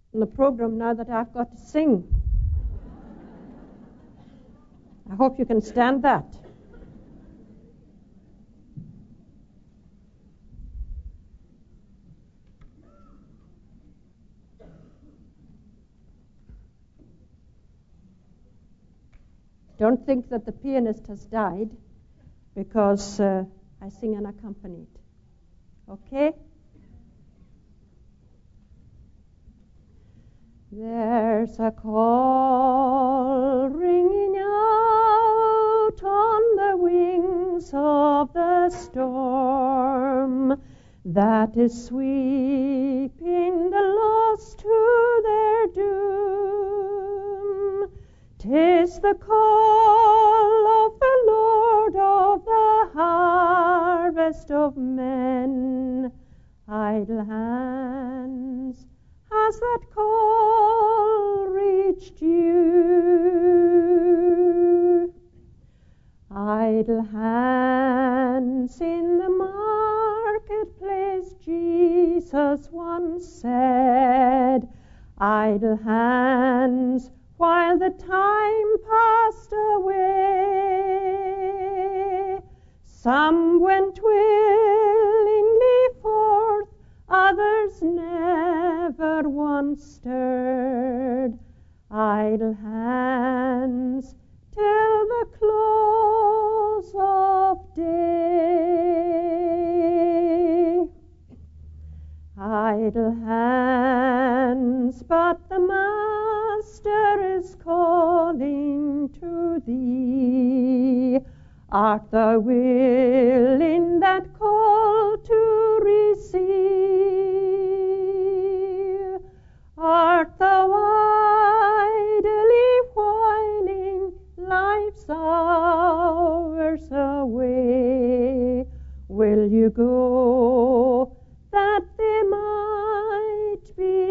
in the program now that I've got to sing. I hope you can stand that. Don't think that the pianist has died because I sing unaccompanied. Okay? There's a call ringing out on the wings of the storm that is sweeping the lost to their doom. 'Tis the call of the Lord of the harvest of men. Idle hands, has that call reached you? Idle hands in the marketplace, Jesus once said. Idle hands while the time passed away. Some went willingly forth, others never once stirred. Idle hands till the close of day. Idle hands, but the Master is calling to thee. Art thou willing that call to receive? Art thou idly whiling life's hours away? Will you go that they might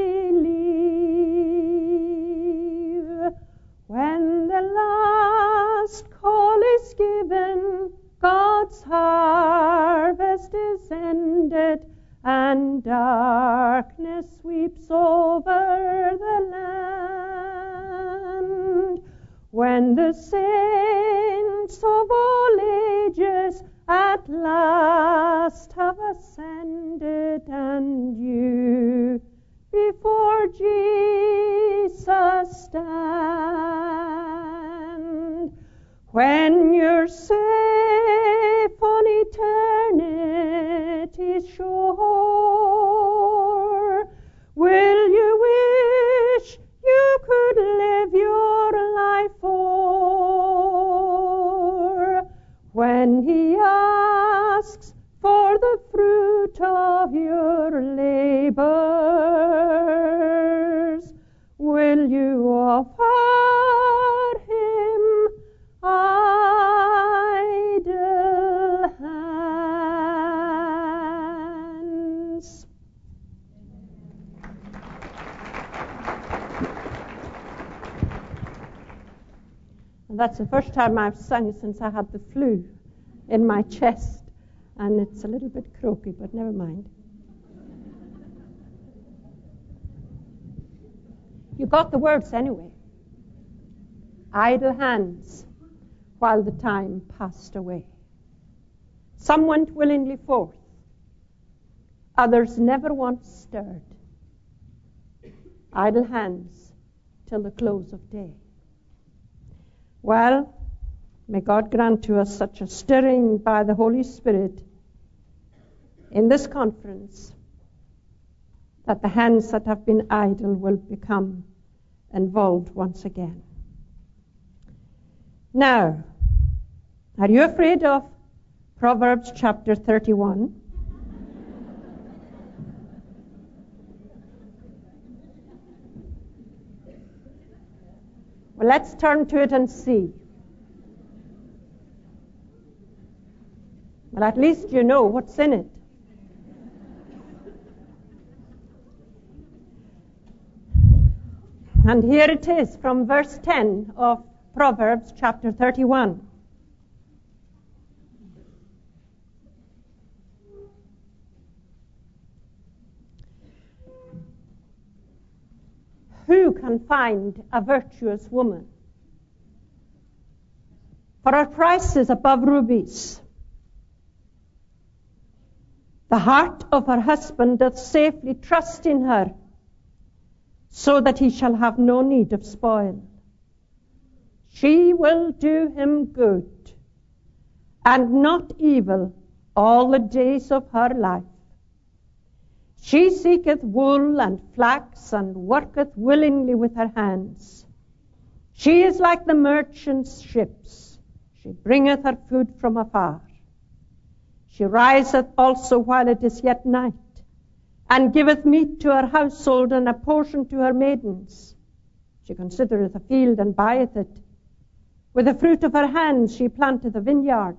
believe? When the last call is given, God's harvest is ended, and darkness sweeps over the land. When the saints of all ages at last have ascended, and you before Jesus stand, when you're safe on eternity's shore, will you wish you could live your life o'er? When he asks for the fruit of your labors, will you offer him idle hands? And that's the first time I've sung since I had the flu in my chest, and it's a little bit croaky, but never mind. You got the words anyway. Idle hands while the time passed away. Some went willingly forth, others never once stirred. Idle hands till the close of day. Well, may God grant to us such a stirring by the Holy Spirit in this conference that the hands that have been idle will become involved once again. Now, are you afraid of Proverbs chapter 31? Well, let's turn to it and see. Well, at least you know what's in it. And here it is from verse 10 of Proverbs chapter 31. who can find a virtuous woman? For her price is above rubies. The heart of her husband doth safely trust in her, so that he shall have no need of spoil. She will do him good, and not evil, all the days of her life. She seeketh wool and flax, and worketh willingly with her hands. She is like the merchant's ships. She bringeth her food from afar. She riseth also while it is yet night, and giveth meat to her household, and a portion to her maidens. She considereth a field, and buyeth it. With the fruit of her hands she planteth a vineyard.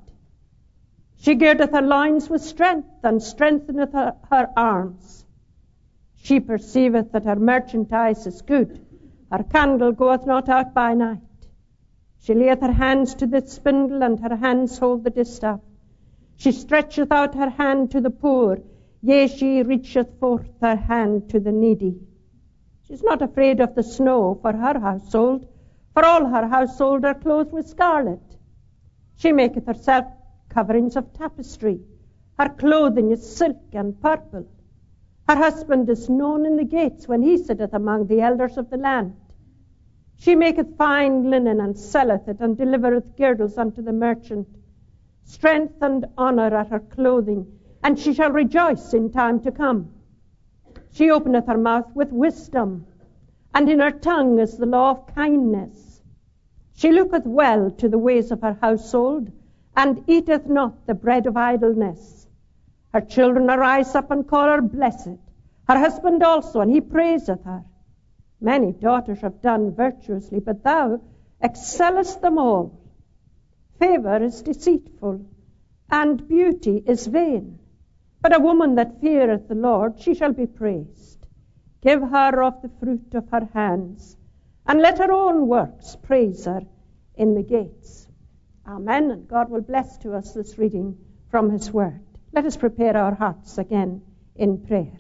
She girdeth her loins with strength, and strengtheneth her arms. She perceiveth that her merchandise is good. Her candle goeth not out by night. She layeth her hands to the spindle, and her hands hold the distaff. She stretcheth out her hand to the poor. Yea, she reacheth forth her hand to the needy. She is not afraid of the snow for her household, for all her household are clothed with scarlet. She maketh herself coverings of tapestry. Her clothing is silk and purple. Her husband is known in the gates when he sitteth among the elders of the land. She maketh fine linen and selleth it, and delivereth girdles unto the merchant. Strength and honour are her clothing, and she shall rejoice in time to come. She openeth her mouth with wisdom, and in her tongue is the law of kindness. She looketh well to the ways of her household, and eateth not the bread of idleness. Her children arise up and call her blessed, her husband also, and he praiseth her. Many daughters have done virtuously, but thou excellest them all. Favour is deceitful, and beauty is vain. But a woman that feareth the Lord, she shall be praised. Give her of the fruit of her hands, and let her own works praise her in the gates. Amen. And God will bless to us this reading from his word. Let us prepare our hearts again in prayer.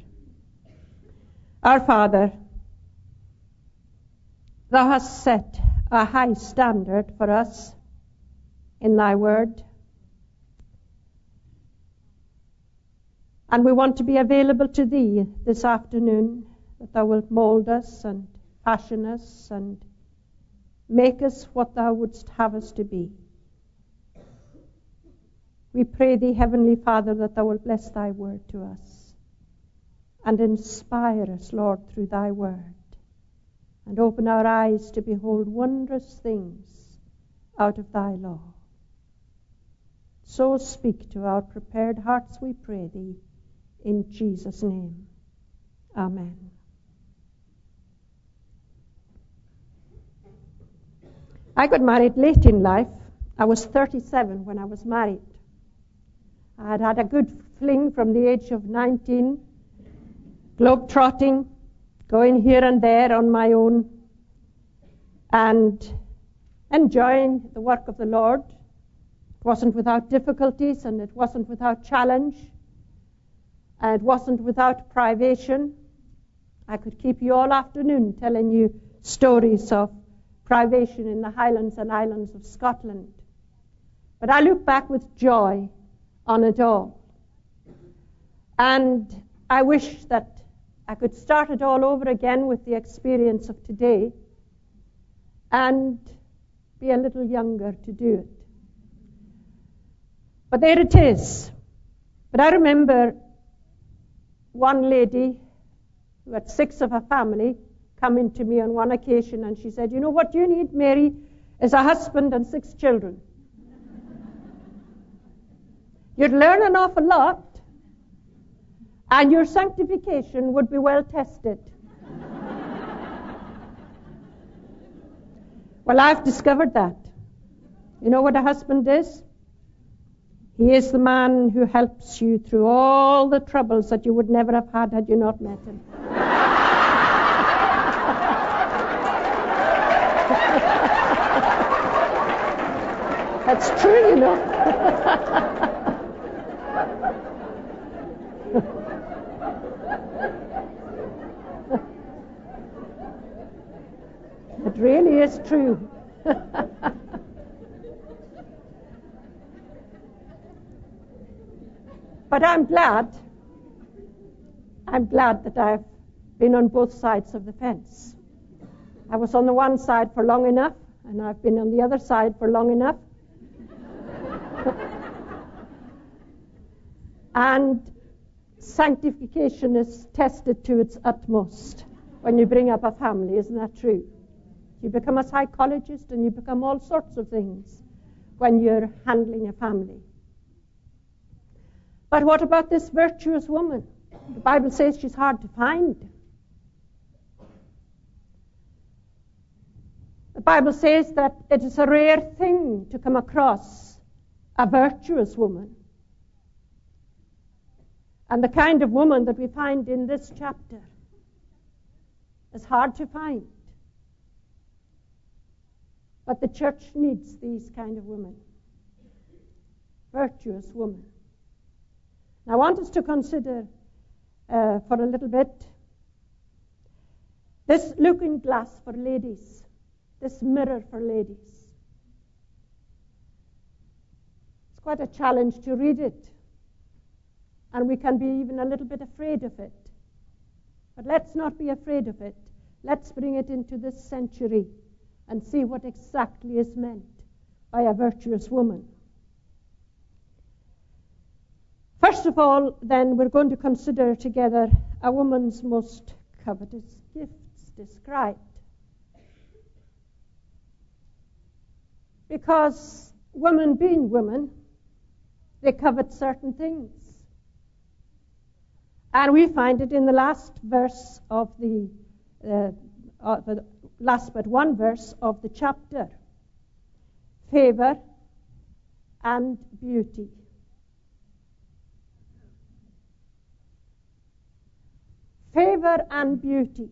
Our Father, thou hast set a high standard for us in thy word. And we want to be available to thee this afternoon, that thou wilt mold us and fashion us and make us what thou wouldst have us to be. We pray thee, Heavenly Father, that thou wilt bless thy word to us and inspire us, Lord, through thy word, and open our eyes to behold wondrous things out of thy law. So speak to our prepared hearts, we pray thee, in Jesus' name. Amen. I got married late in life. I was 37 when I was married. I had had a good fling from the age of 19, globe-trotting, going here and there on my own, and enjoying the work of the Lord. It wasn't without difficulties, and it wasn't without challenge, and it wasn't without privation. I could keep you all afternoon telling you stories of privation in the Highlands and Islands of Scotland. But I look back with joy on it all. And I wish that I could start it all over again with the experience of today and be a little younger to do it. But there it is. But I remember one lady who had 6 of her family coming to me on one occasion, and she said, "You know what you need, Mary, is a husband and 6 children. You'd learn an awful lot, and your sanctification would be well tested." Well, I've discovered that. You know what a husband is? He is the man who helps you through all the troubles that you would never have had you not met him. That's true, you know. It really is true. But I'm glad that I've been on both sides of the fence. I was on the one side for long enough, and I've been on the other side for long enough. And sanctification is tested to its utmost when you bring up a family, isn't that true? You become a psychologist and you become all sorts of things when you're handling a family. But what about this virtuous woman? The Bible says she's hard to find. The Bible says that it is a rare thing to come across a virtuous woman. And the kind of woman that we find in this chapter is hard to find. But the church needs these kind of women. Virtuous women. Now, I want us to consider for a little bit this looking glass for ladies, this mirror for ladies. It's quite a challenge to read it, and we can be even a little bit afraid of it. But let's not be afraid of it. Let's bring it into this century and see what exactly is meant by a virtuous woman. First of all, then, we're going to consider together a woman's most covetous gifts described. Because women being women, they covet certain things. And we find it in the last verse of the last but one verse of the chapter. Favor and beauty. Favor and beauty.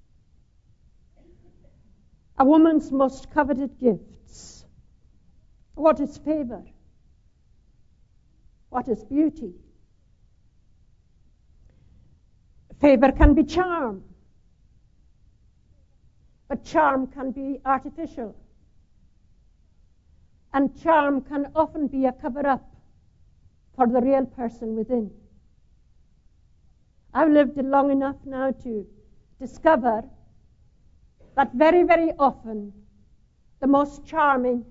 A woman's most coveted gifts. What is favor? What is beauty? Favor can be charm, but charm can be artificial. And charm can often be a cover-up for the real person within. I've lived long enough now to discover that very, very often the most charming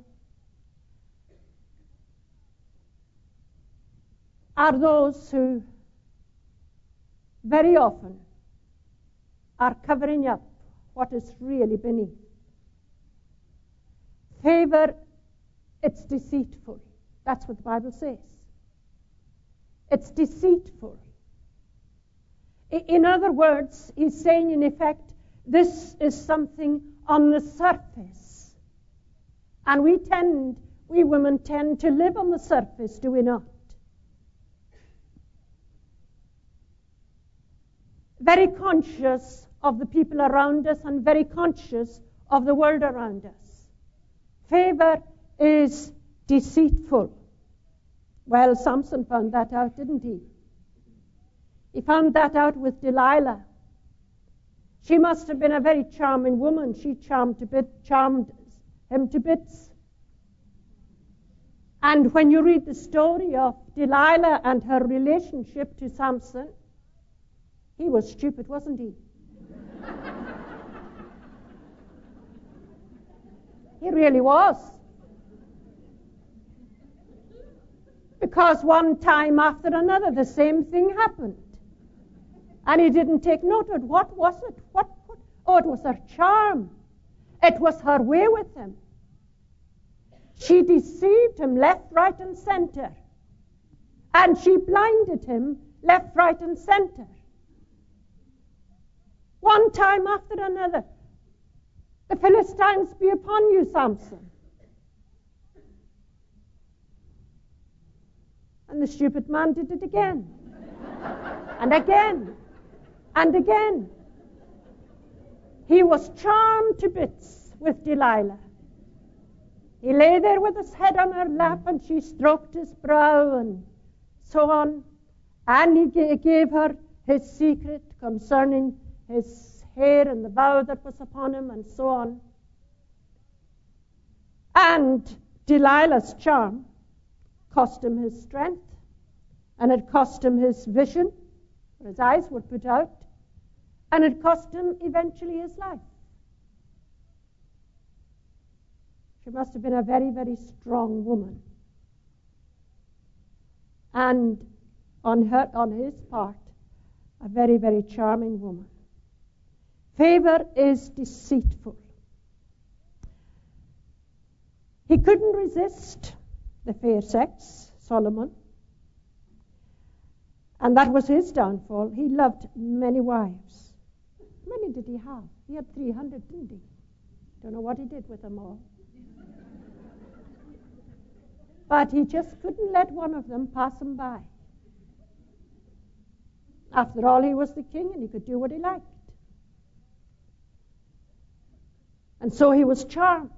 are those who very often are covering up what is really beneath. Favor, it's deceitful. That's what the Bible says. It's deceitful. In other words, he's saying, in effect, this is something on the surface. And we women tend to live on the surface, do we not? Very conscious of the people around us and very conscious of the world around us. Favor is deceitful. Well, Samson found that out, didn't he? He found that out with Delilah. She must have been a very charming woman. She charmed him to bits. And when you read the story of Delilah and her relationship to Samson, he was stupid, wasn't he? He really was. Because one time after another, the same thing happened. And he didn't take note of it. What was it? Oh, it was her charm. It was her way with him. She deceived him left, right, and center. And she blinded him left, right, and center. One time after another. The Philistines be upon you, Samson. And the stupid man did it again. And again. And again. He was charmed to bits with Delilah. He lay there with his head on her lap, and she stroked his brow and so on. And he gave her his secret concerning his hair and the vow that was upon him and so on. And Delilah's charm cost him his strength, and it cost him his vision, his eyes were put out, and it cost him eventually his life. She must have been a very, very strong woman. And on his part, a very, very charming woman. Favor is deceitful. He couldn't resist the fair sex, Solomon. And that was his downfall. He loved many wives. How many did he have? He had 300, didn't he? Don't know what he did with them all. But he just couldn't let one of them pass him by. After all, he was the king and he could do what he liked. And so he was charmed.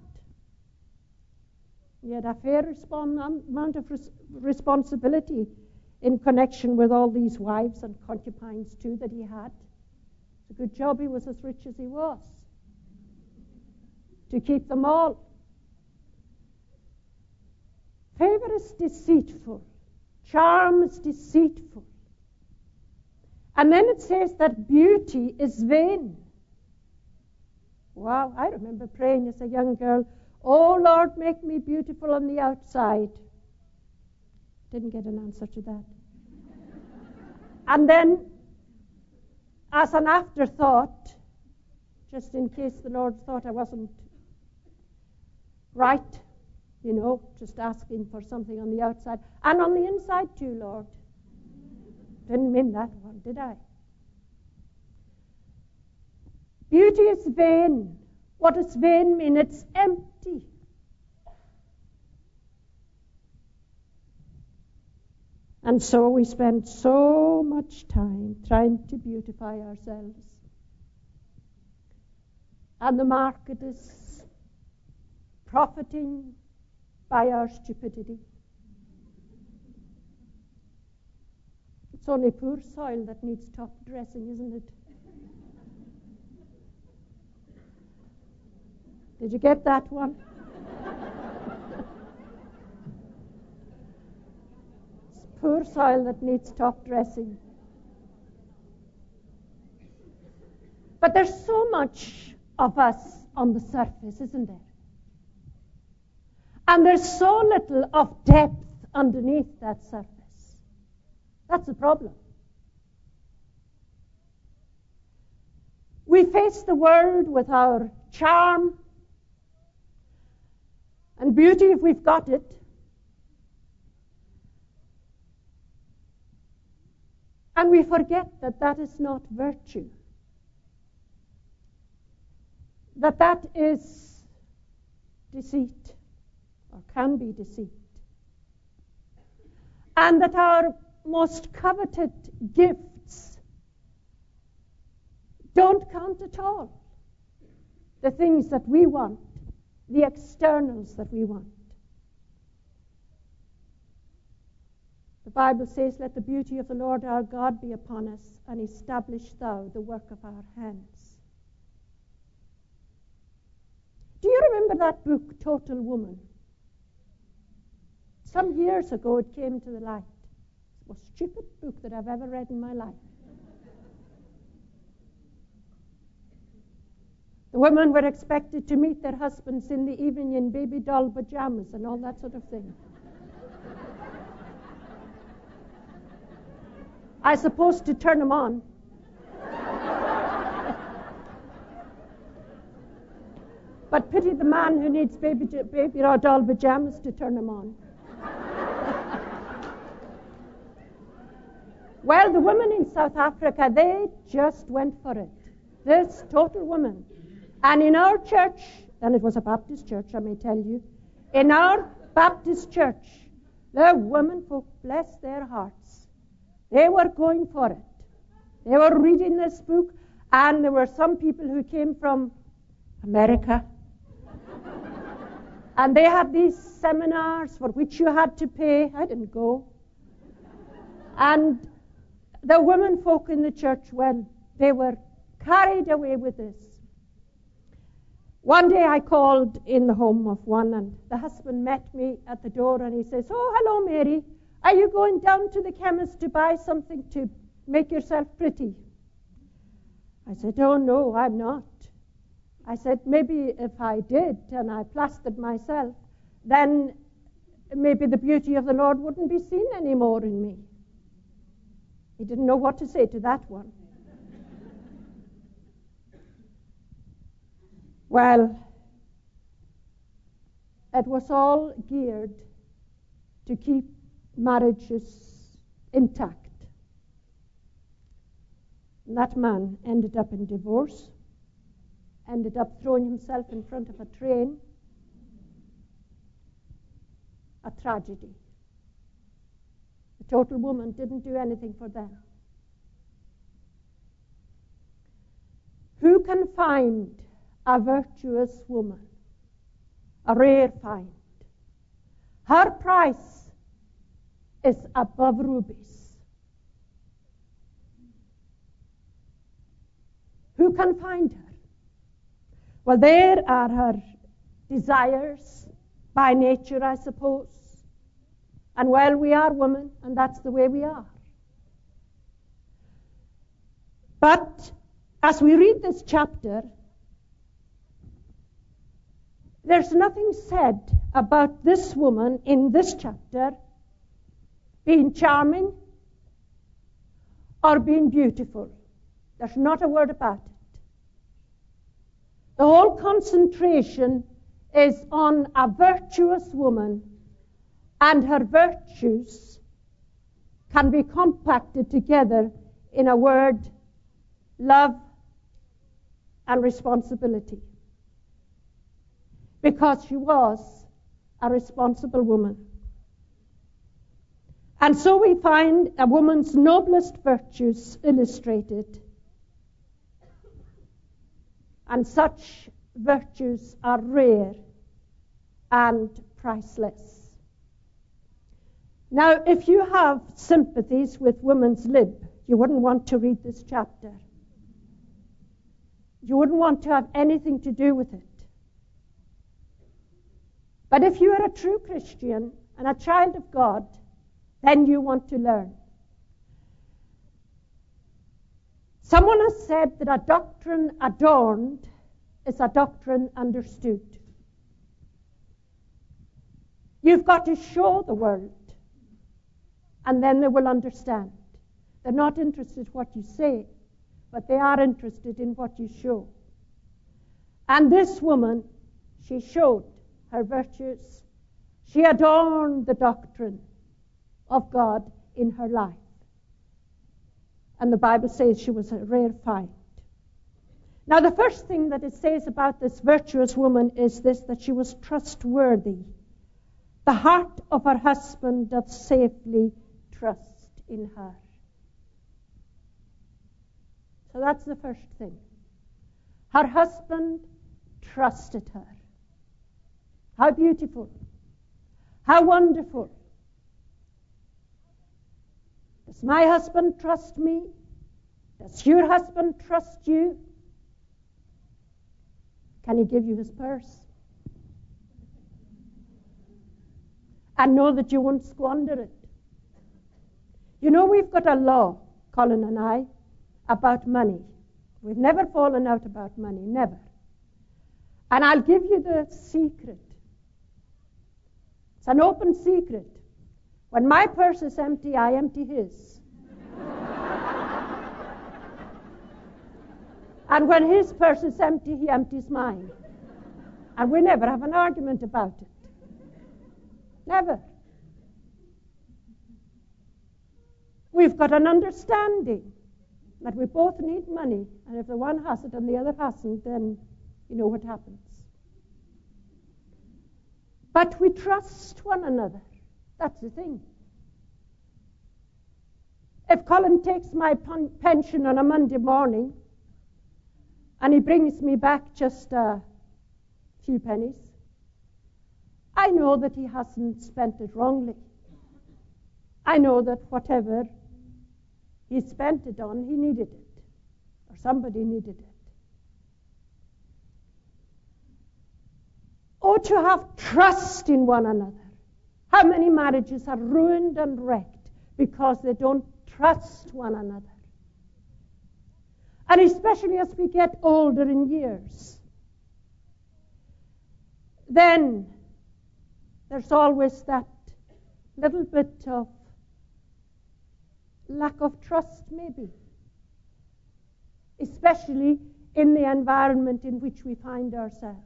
He had a fair amount of responsibility in connection with all these wives and concubines too that he had. It's a good job he was as rich as he was, to keep them all. Favor is deceitful. Charm is deceitful. And then it says that beauty is vain. Wow, I remember praying as a young girl, "Oh Lord, make me beautiful on the outside." Didn't get an answer to that. And then, as an afterthought, just in case the Lord thought I wasn't right, just asking for something on the outside. And on the inside too, Lord. Didn't mean that one, did I? Beauty is vain. What does vain mean? It's empty. And so we spend so much time trying to beautify ourselves. And the market is profiting by our stupidity. It's only poor soil that needs top dressing, isn't it? Did you get that one? It's poor soil that needs top dressing. But there's so much of us on the surface, isn't there? And there's so little of depth underneath that surface. That's the problem. We face the world with our charm and beauty if we've got it. And we forget that that is not virtue. That is deceit, or can be deceit. And that our most coveted gifts don't count at all. The things that we want, the externals that we want. The Bible says, "Let the beauty of the Lord our God be upon us, and establish thou the work of our hands." Do you remember that book, Total Woman? Some years ago it came to the light. It was the most stupid book that I've ever read in my life. The women were expected to meet their husbands in the evening in baby doll pajamas and all that sort of thing. I suppose to turn them on. But pity the man who needs baby doll pajamas to turn them on. Well, the women in South Africa, they just went for it. This Total Woman. And in our church, and it was a Baptist church, I may tell you, in our Baptist church, the women folk, bless their hearts, they were going for it. They were reading this book, and there were some people who came from America, and they had these seminars for which you had to pay. I didn't go. And the women folk in the church, well, they were carried away with this. One day I called in the home of one, and the husband met me at the door, and he says, "Oh, hello, Mary. Are you going down to the chemist to buy something to make yourself pretty?" I said, "Oh, no, I'm not." I said, "Maybe if I did and I plastered myself, then maybe the beauty of the Lord wouldn't be seen anymore in me." He didn't know what to say to that one. Well, it was all geared to keep marriages intact. And that man ended up in divorce, ended up throwing himself in front of a train. A tragedy. The total woman didn't do anything for them. Who can find a virtuous woman? A rare find. Her price is above rubies. Who can find her? Well, there are her desires by nature, I suppose. And well, we are women, and that's the way we are. But as we read this chapter, there's nothing said about this woman in this chapter being charming or being beautiful. There's not a word about it. The whole concentration is on a virtuous woman, and her virtues can be compacted together in a word: love and responsibility. Because she was a responsible woman. And so we find a woman's noblest virtues illustrated. And such virtues are rare and priceless. Now, if you have sympathies with women's lib, you wouldn't want to read this chapter. You wouldn't want to have anything to do with it. But if you are a true Christian and a child of God, then you want to learn. Someone has said that a doctrine adorned is a doctrine understood. You've got to show the world, and then they will understand. They're not interested in what you say, but they are interested in what you show. And this woman, she showed her virtues. She adorned the doctrine of God in her life. And the Bible says she was a rare find. Now, the first thing that it says about this virtuous woman is this, that she was trustworthy. The heart of her husband doth safely trust in her. So that's the first thing. Her husband trusted her. How beautiful. How wonderful. Does my husband trust me? Does your husband trust you? Can he give you his purse? And know that you won't squander it. You know, we've got a law, Colin and I, about money. We've never fallen out about money, never. And I'll give you the secret. It's an open secret. When my purse is empty, I empty his. And when his purse is empty, he empties mine. And we never have an argument about it. Never. We've got an understanding that we both need money, and if the one has it and the other hasn't, then you know what happens. But we trust one another. That's the thing. If Colin takes my pension on a Monday morning and he brings me back just a few pennies, I know that he hasn't spent it wrongly. I know that whatever he spent it on, he needed it, or somebody needed it. to have trust in one another. How many marriages are ruined and wrecked because they don't trust one another? And especially as we get older in years, then there's always that little bit of lack of trust, maybe, especially in the environment in which we find ourselves.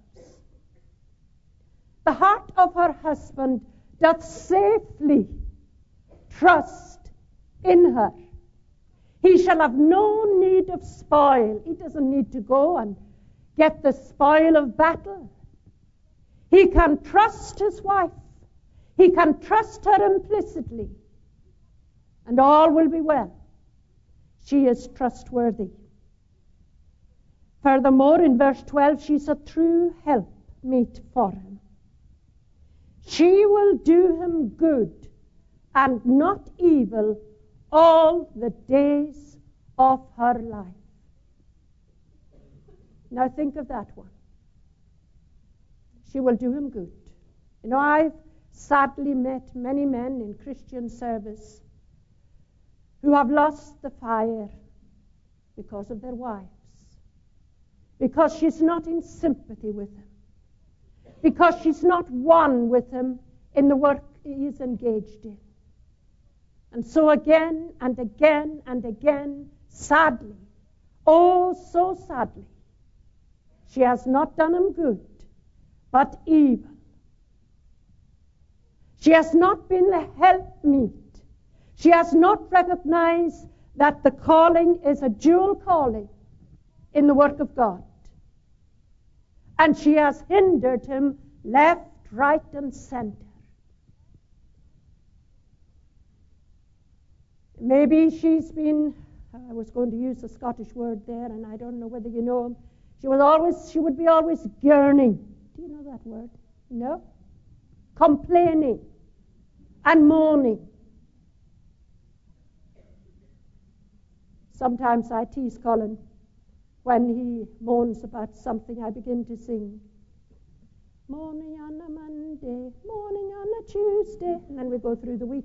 The heart of her husband doth safely trust in her. He shall have no need of spoil. He doesn't need to go and get the spoil of battle. He can trust his wife. He can trust her implicitly. And all will be well. She is trustworthy. Furthermore, in verse 12, she's a true helpmeet for him. She will do him good and not evil all the days of her life. Now think of that one. She will do him good. You know, I've sadly met many men in Christian service who have lost the fire because of their wives, because she's not in sympathy with him, because she's not one with him in the work he is engaged in. And so again and again and again, sadly, oh so sadly, she has not done him good, but evil. She has not been the helpmeet. She has not recognized that the calling is a dual calling in the work of God. And she has hindered him left, right, and center. Maybe she's been, I was going to use a Scottish word there, and I don't know whether you know him. She would be always yearning. Do you know that word? No? Complaining and moaning. Sometimes I tease Colin when he moans about something. I begin to sing. Morning on a Monday, morning on a Tuesday, and then we go through the week.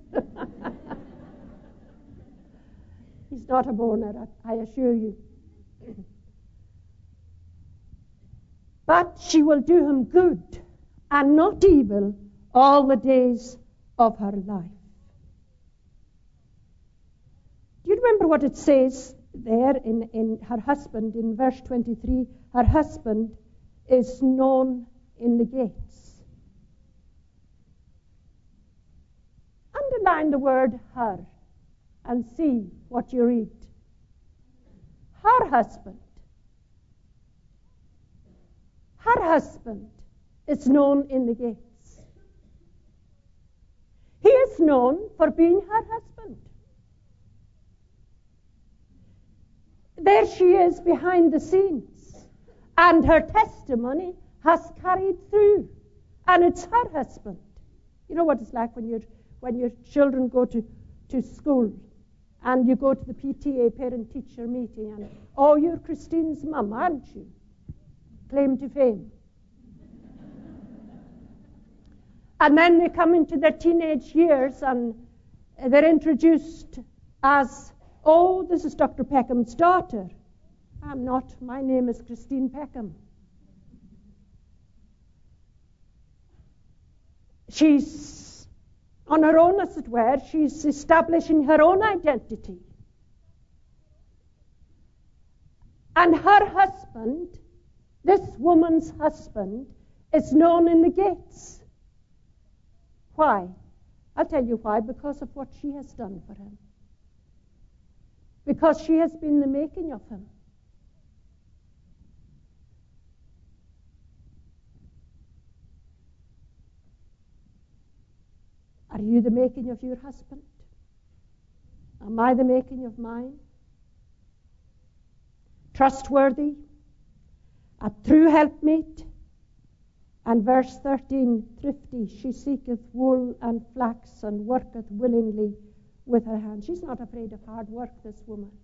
He's not a moaner, I assure you. But she will do him good and not evil all the days of her life. Do you remember what it says there in her husband, in verse 23? Her husband is known in the gates. Underline the word her and see what you read. Her husband. Her husband is known in the gates. He is known for being her husband. There she is behind the scenes, and her testimony has carried through, and it's her husband. You know what it's like when your children go to school, and you go to the PTA, parent-teacher meeting, and, oh, you're Christine's mum, aren't you? Claim to fame. And then they come into their teenage years, and they're introduced as, oh, this is Dr. Peckham's daughter. I'm not. My name is Christine Peckham. She's on her own, as it were. She's establishing her own identity. And her husband, this woman's husband, is known in the gates. Why? I'll tell you why. Because of what she has done for him. Because she has been the making of him. Are you the making of your husband? Am I the making of mine? Trustworthy, a true helpmeet. And verse 13, thrifty, she seeketh wool and flax and worketh willingly with her hands. She's not afraid of hard work, this woman.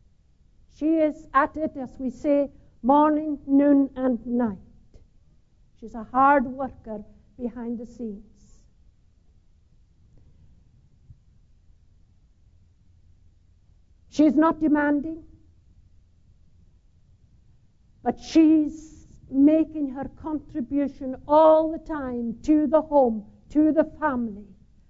She is at it, as we say, morning, noon, and night. She's a hard worker behind the scenes. She's not demanding, but she's making her contribution all the time to the home, to the family.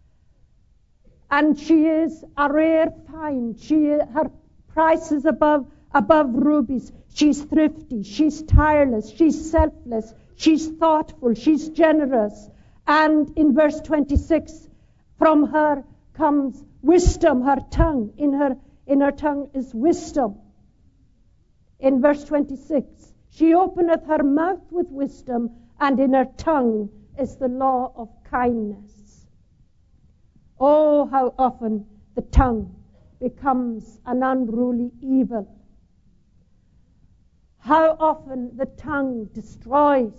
And she is a rare find. Her price is above rubies. She's thrifty, she's tireless, she's selfless, she's thoughtful, she's generous. And in verse 26, from her comes wisdom, her tongue. In her tongue is wisdom. In verse 26, she openeth her mouth with wisdom, and in her tongue is the law of kindness. Oh, how often the tongue becomes an unruly evil. How often the tongue destroys.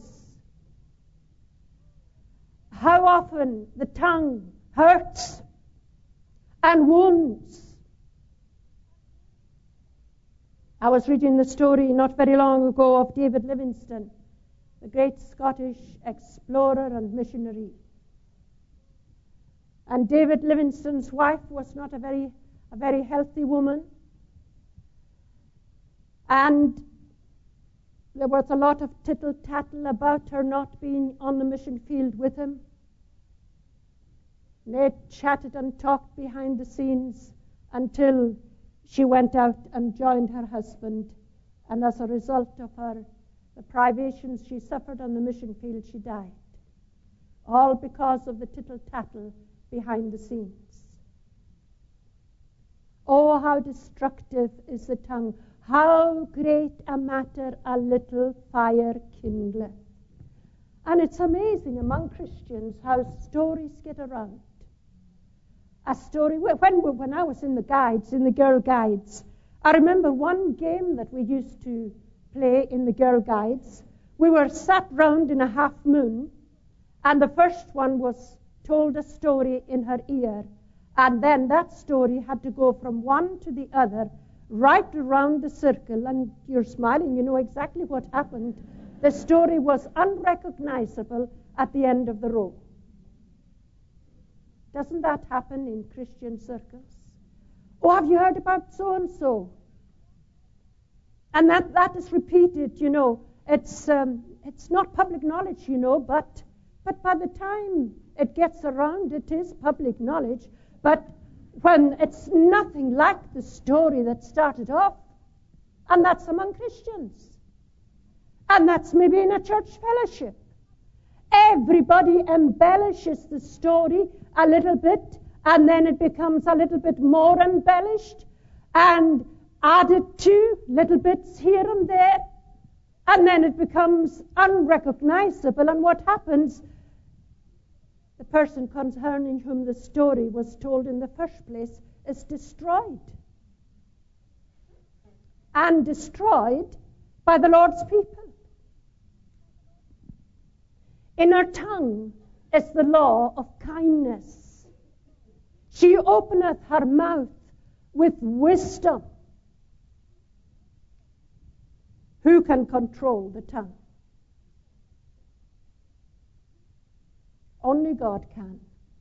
How often the tongue hurts and wounds. I was reading the story not very long ago of David Livingstone, the great Scottish explorer and missionary. And David Livingstone's wife was not a very healthy woman. And there was a lot of tittle-tattle about her not being on the mission field with him. They chatted and talked behind the scenes until she went out and joined her husband. And as a result of the privations she suffered on the mission field, she died. All because of the tittle-tattle behind the scenes. Oh, how destructive is the tongue. How great a matter a little fire kindleth. And it's amazing among Christians how stories get around. A story, when I was in the guides, in the girl guides, I remember one game that we used to play in the girl guides. We were sat round in a half moon, and the first one was told a story in her ear, and then that story had to go from one to the other, right around the circle, and you're smiling, you know exactly what happened. The story was unrecognizable at the end of the row. Doesn't that happen in Christian circles? Oh, have you heard about so-and-so? And that is repeated, you know. It's not public knowledge, you know, but by the time it gets around, it is public knowledge. But when it's nothing like the story that started off, and that's among Christians, and that's maybe in a church fellowship. Everybody embellishes the story a little bit, and then it becomes a little bit more embellished, and added to little bits here and there, and then it becomes unrecognizable. And what happens? The person concerning whom the story was told in the first place is destroyed. And destroyed by the Lord's people. In her tongue is the law of kindness. She openeth her mouth with wisdom. Who can control the tongue? Only God can.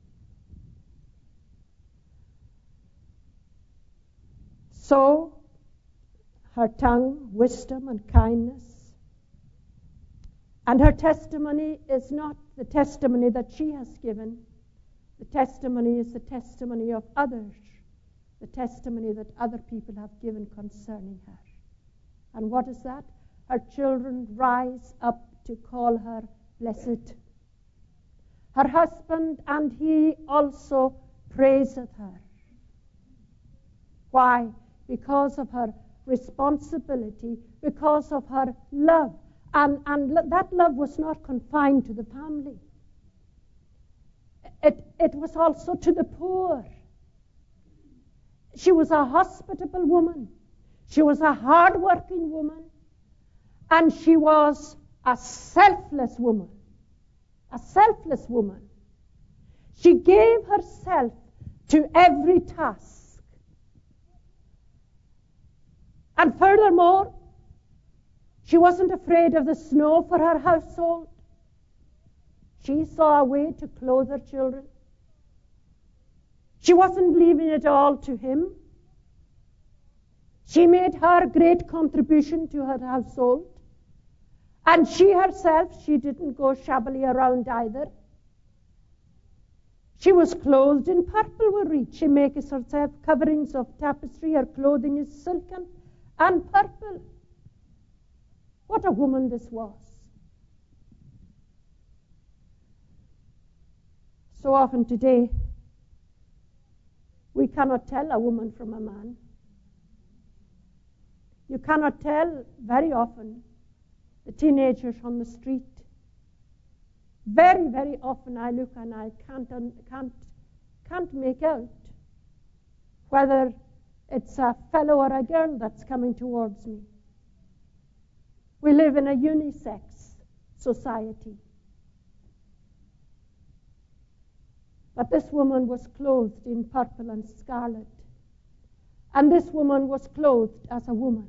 So, her tongue, wisdom and kindness. And her testimony is not the testimony that she has given. The testimony is the testimony of others. The testimony that other people have given concerning her. And what is that? Her children rise up to call her blessed. Her husband and he also praiseth her. Why? Because of her responsibility, because of her love. And that love was not confined to the family. It was also to the poor. She was a hospitable woman. She was a hard-working woman. And she was a selfless woman. A selfless woman. She gave herself to every task. And furthermore, she wasn't afraid of the snow for her household. She saw a way to clothe her children. She wasn't leaving it all to him. She made her great contribution to her household. And she herself, she didn't go shabbily around either. She was clothed in purple, we read. She makes herself coverings of tapestry. Her clothing is silken and purple. What a woman this was. So often today, we cannot tell a woman from a man. You cannot tell very often the teenagers on the street. Very, very often I look and I can't make out whether it's a fellow or a girl that's coming towards me. We live in a unisex society. But this woman was clothed in purple and scarlet. And this woman was clothed as a woman.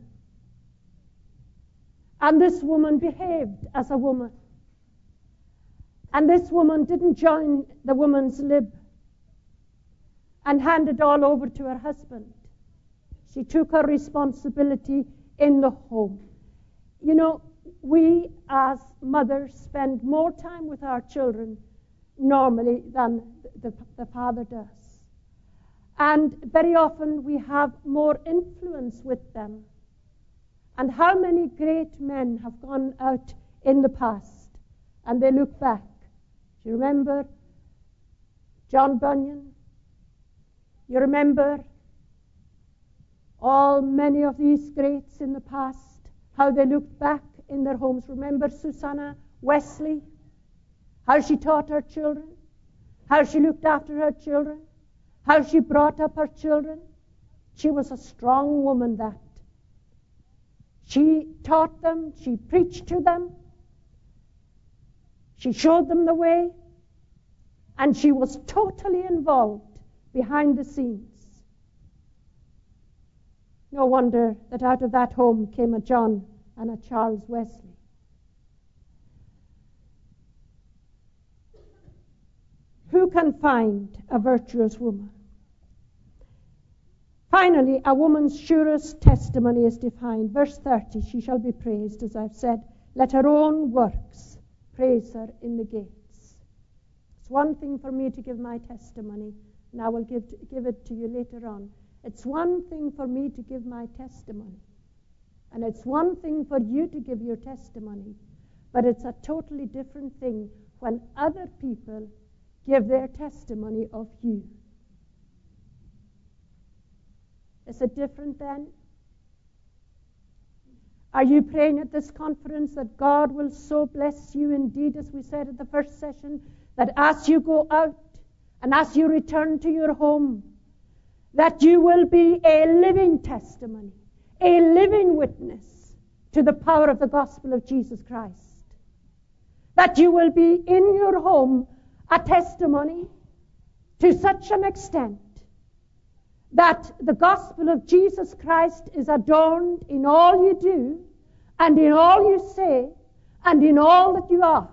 And this woman behaved as a woman. And this woman didn't join the woman's lib and hand it all over to her husband. She took her responsibility in the home. You know, we as mothers spend more time with our children normally than the father does. And very often we have more influence with them. And how many great men have gone out in the past and they look back. Do you remember John Bunyan? You remember many of these greats in the past, how they looked back in their homes. Remember Susanna Wesley, how she taught her children, how she looked after her children, how she brought up her children. She was a strong woman that. She taught them, she preached to them, she showed them the way, and she was totally involved behind the scenes. No wonder that out of that home came a John and a Charles Wesley. Who can find a virtuous woman? Finally, a woman's surest testimony is defined. Verse 30, she shall be praised, as I've said. Let her own works praise her in the gates. It's one thing for me to give my testimony, and I will give it to you later on. It's one thing for me to give my testimony, and it's one thing for you to give your testimony, but it's a totally different thing when other people give their testimony of you. Is it different then? Are you praying at this conference that God will so bless you indeed, as we said at the first session, that as you go out and as you return to your home, that you will be a living testimony, a living witness to the power of the gospel of Jesus Christ? That you will be in your home a testimony to such an extent that the gospel of Jesus Christ is adorned in all you do, and in all you say, and in all that you are.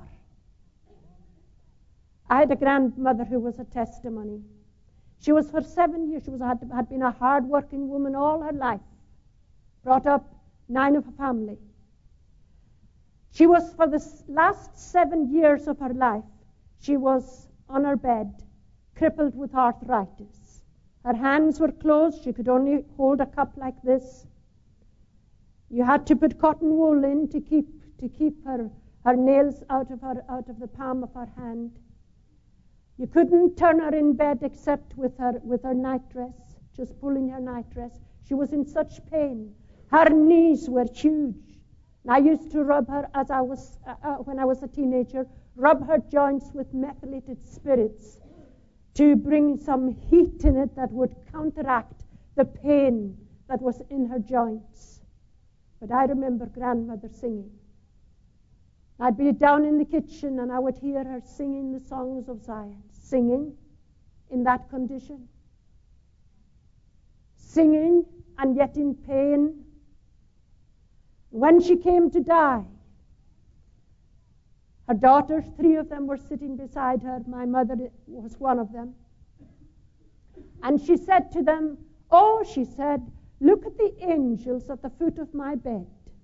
I had a grandmother who was a testimony. She was for 7 years. She had been a hard-working woman all her life, brought up 9 of a family. She was, for the last 7 years of her life, she was on her bed, crippled with arthritis. Her hands were closed. She could only hold a cup like this. You had to put cotton wool in to keep her nails out of the palm of her hand. You couldn't turn her in bed except with her nightdress, just pulling her nightdress. She was in such pain. Her knees were huge. And I used to rub her when I was a teenager, rub her joints with methylated spirits to bring some heat in it that would counteract the pain that was in her joints. But I remember grandmother singing. I'd be down in the kitchen and I would hear her singing the songs of Zion, singing in that condition, singing and yet in pain. When she came to die, Her daughters, 3 of them, were sitting beside her. My mother was one of them. And she said to them, "Oh," she said, "look at the angels at the foot of my bed."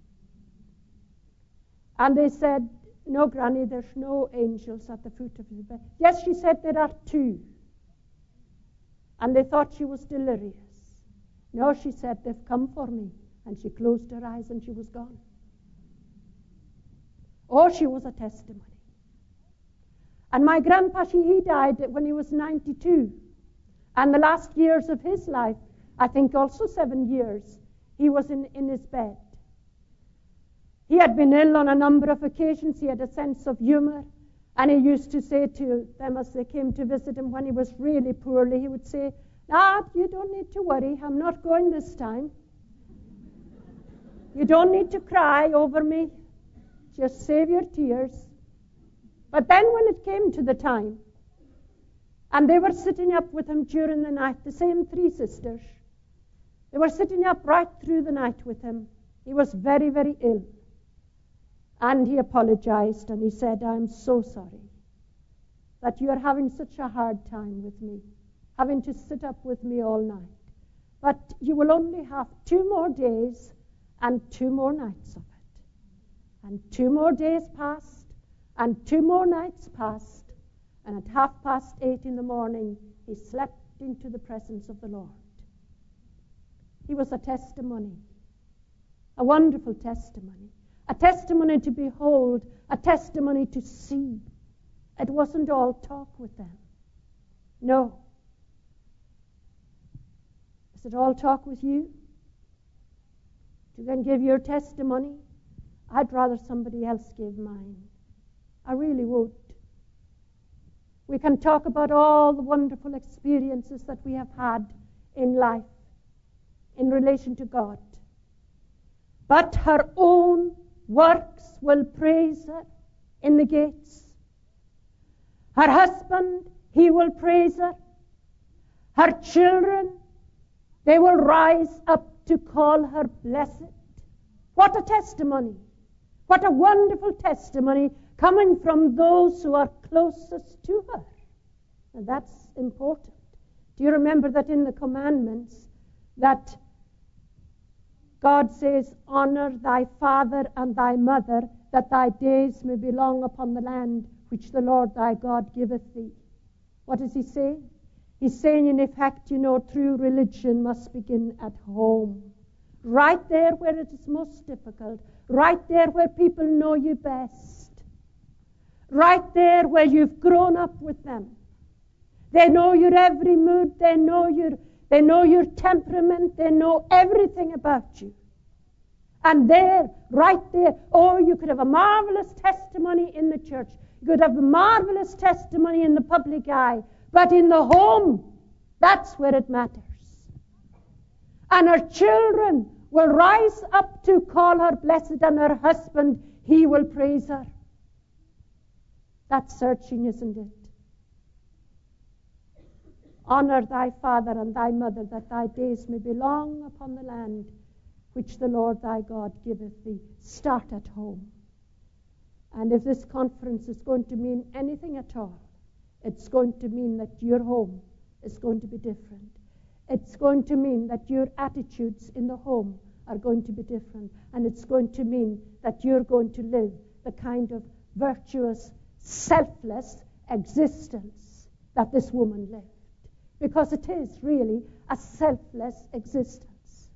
And they said, "No, Granny, there's no angels at the foot of your bed." "Yes," she said, "there are 2. And they thought she was delirious. "No," she said, "they've come for me." And she closed her eyes and she was gone. Oh, she was a testimony. And my grandpa, he died when he was 92. And the last years of his life, I think also 7 years, he was in his bed. He had been ill on a number of occasions. He had a sense of humor. And he used to say to them as they came to visit him when he was really poorly, he would say, "Dad, you don't need to worry. I'm not going this time. You don't need to cry over me. Just save your tears." But then when it came to the time, and they were sitting up with him during the night, the same 3 sisters, they were sitting up right through the night with him. He was very, very ill. And he apologized and he said, "I'm so sorry that you are having such a hard time with me, having to sit up with me all night. But you will only have 2 more days and 2 more nights of it." And 2 more days passed, and 2 more nights passed, and at 8:30 in the morning, he slept into the presence of the Lord. He was a testimony, a wonderful testimony, a testimony to behold, a testimony to see. It wasn't all talk with them. No. Is it all talk with you? To then give your testimony? I'd rather somebody else gave mine. I really would. We can talk about all the wonderful experiences that we have had in life in relation to God. But her own works will praise her in the gates. Her husband, he will praise her. Her children, they will rise up to call her blessed. What a testimony. What a wonderful testimony coming from those who are closest to her. And that's important. Do you remember that in the commandments that God says, "Honor thy father and thy mother, that thy days may be long upon the land which the Lord thy God giveth thee"? What does he say? He's saying, in effect, true religion must begin at home. Right there where it is most difficult. Right there where people know you best. Right there where you've grown up with them. They know your every mood. They know your temperament. They know everything about you. And there, right there, oh, you could have a marvelous testimony in the church. You could have a marvelous testimony in the public eye. But in the home, that's where it matters. And her children will rise up to call her blessed, and her husband, he will praise her. That's searching, isn't it? Honor thy father and thy mother, that thy days may be long upon the land which the Lord thy God giveth thee. Start at home. And if this conference is going to mean anything at all, it's going to mean that your home is going to be different. It's going to mean that your attitudes in the home are going to be different. And it's going to mean that you're going to live the kind of virtuous, selfless existence that this woman lived. Because it is really a selfless existence.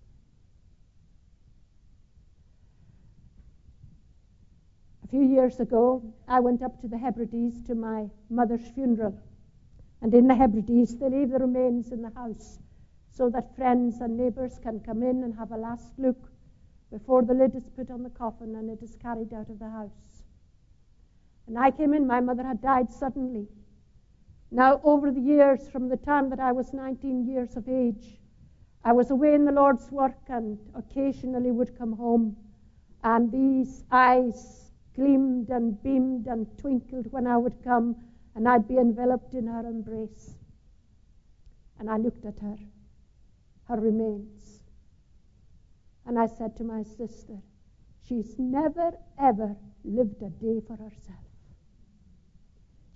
A few years ago, I went up to the Hebrides to my mother's funeral. And in the Hebrides, they leave the remains in the house so that friends and neighbours can come in and have a last look before the lid is put on the coffin and it is carried out of the house. And I came in, my mother had died suddenly. Now, over the years, from the time that I was 19 years of age, I was away in the Lord's work and occasionally would come home. And these eyes gleamed and beamed and twinkled when I would come, and I'd be enveloped in her embrace. And I looked at her remains. And I said to my sister, she's never, ever lived a day for herself.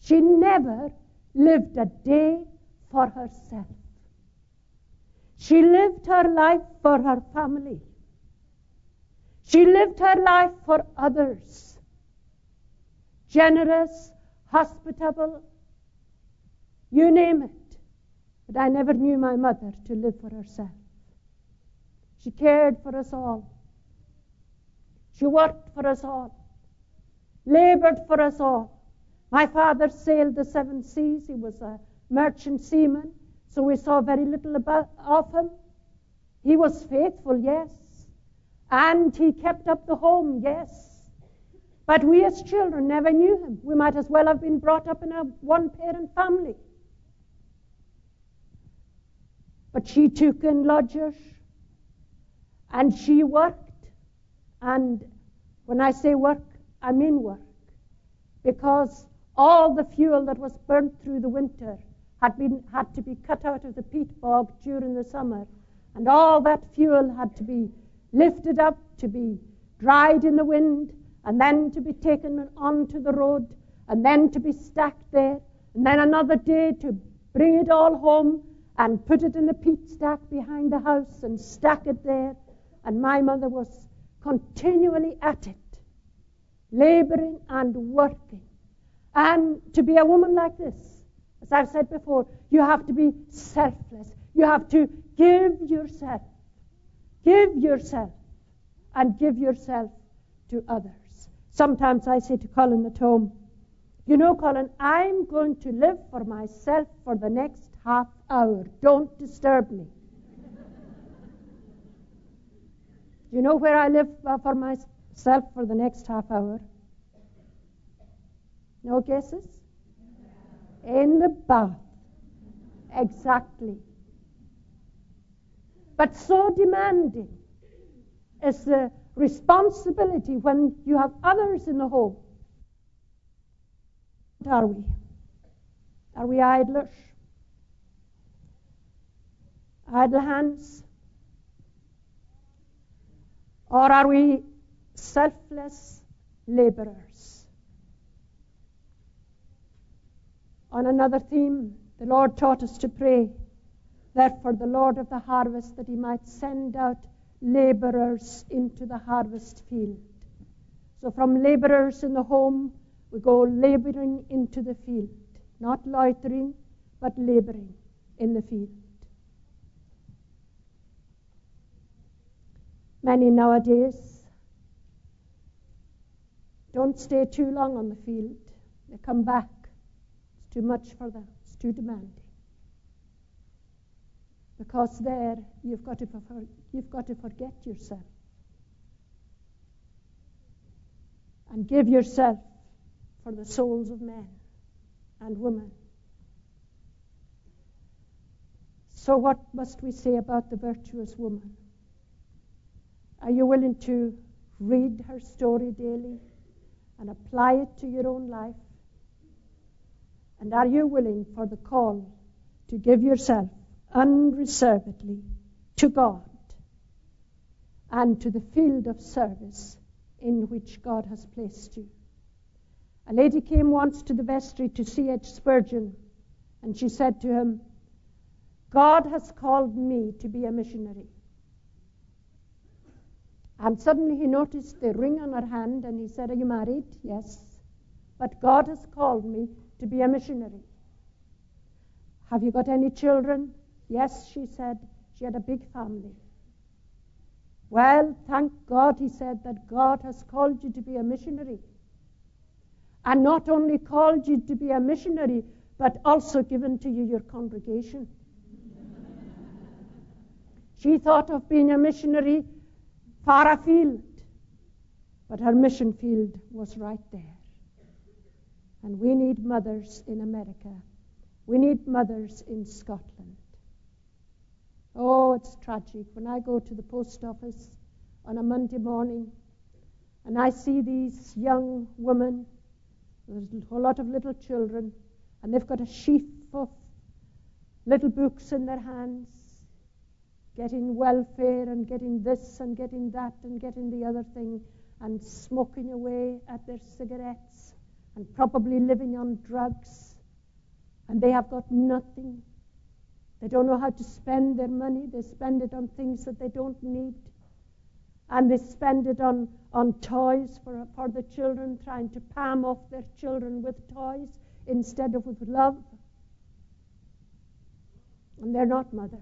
She never lived a day for herself. She lived her life for her family. She lived her life for others. Generous, hospitable, you name it. But I never knew my mother to live for herself. She cared for us all. She worked for us all. Labored for us all. My father sailed the 7 seas. He was a merchant seaman, so we saw very little of him. He was faithful, yes. And he kept up the home, yes. But we as children never knew him. We might as well have been brought up in a one-parent family. But she took in lodgers, and she worked. And when I say work, I mean work. Because all the fuel that was burnt through the winter had to be cut out of the peat bog during the summer. And all that fuel had to be lifted up, to be dried in the wind, and then to be taken onto the road, and then to be stacked there, and then another day to bring it all home and put it in the peat stack behind the house and stack it there. And my mother was continually at it, laboring and working. And to be a woman like this, as I've said before, you have to be selfless. You have to give yourself, and give yourself to others. Sometimes I say to Colin at home, you know, Colin, I'm going to live for myself for the next half hour. Don't disturb me. You know where I live for myself for the next half hour? No guesses? In the bath. Exactly. But so demanding is the responsibility when you have others in the home. What are we? Are we idlers? Idle hands? Or are we selfless laborers? On another theme, the Lord taught us to pray that for the Lord of the harvest, that he might send out laborers into the harvest field. So from laborers in the home, we go laboring into the field. Not loitering, but laboring in the field. Many nowadays don't stay too long on the field. They come back. It's too much for them. It's too demanding. Because there you've got to forget yourself and give yourself for the souls of men and women. So what must we say about the virtuous woman? Are you willing to read her story daily and apply it to your own life? And are you willing for the call to give yourself unreservedly to God and to the field of service in which God has placed you? A lady came once to the vestry to C.H. Spurgeon, and she said to him, God has called me to be a missionary. And suddenly he noticed the ring on her hand, and he said, are you married? Yes. But God has called me to be a missionary. Have you got any children? Yes, she said. She had a big family. Well, thank God, he said, that God has called you to be a missionary. And not only called you to be a missionary, but also given to you your congregation. She thought of being a missionary far afield, but her mission field was right there. And we need mothers in America. We need mothers in Scotland. Oh, it's tragic. When I go to the post office on a Monday morning and I see these young women, there's a whole lot of little children, and they've got a sheaf of little books in their hands, getting welfare and getting this and getting that and getting the other thing, and smoking away at their cigarettes and probably living on drugs, and they have got nothing. They don't know how to spend their money. They spend it on things that they don't need. And they spend it on toys for the children, trying to palm off their children with toys instead of with love. And they're not mothers.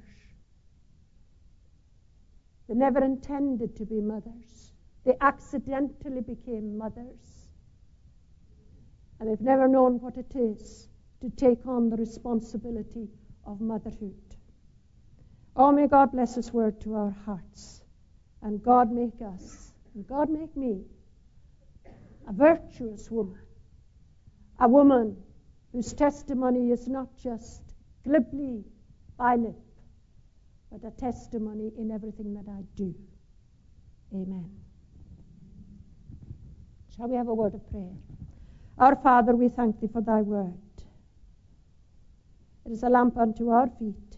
They never intended to be mothers. They accidentally became mothers. And they've never known what it is to take on the responsibility of motherhood. Oh, may God bless His word to our hearts. And God make us, and God make me, a virtuous woman. A woman whose testimony is not just glibly by lip, but a testimony in everything that I do. Amen. Shall we have a word of prayer? Our Father, we thank Thee for Thy word. It is a lamp unto our feet,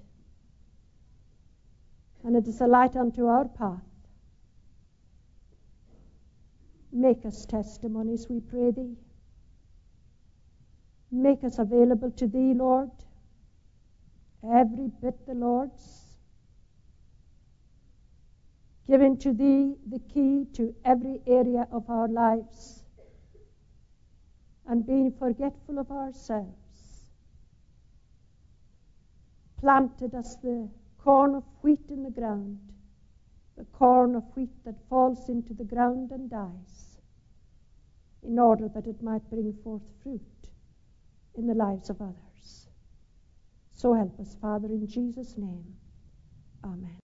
and it is a light unto our path. Make us testimonies, we pray Thee. Make us available to Thee, Lord, every bit the Lord's. Giving to Thee the key to every area of our lives, and being forgetful of ourselves. Planted as the corn of wheat in the ground, the corn of wheat that falls into the ground and dies, in order that it might bring forth fruit in the lives of others. So help us, Father, in Jesus' name. Amen.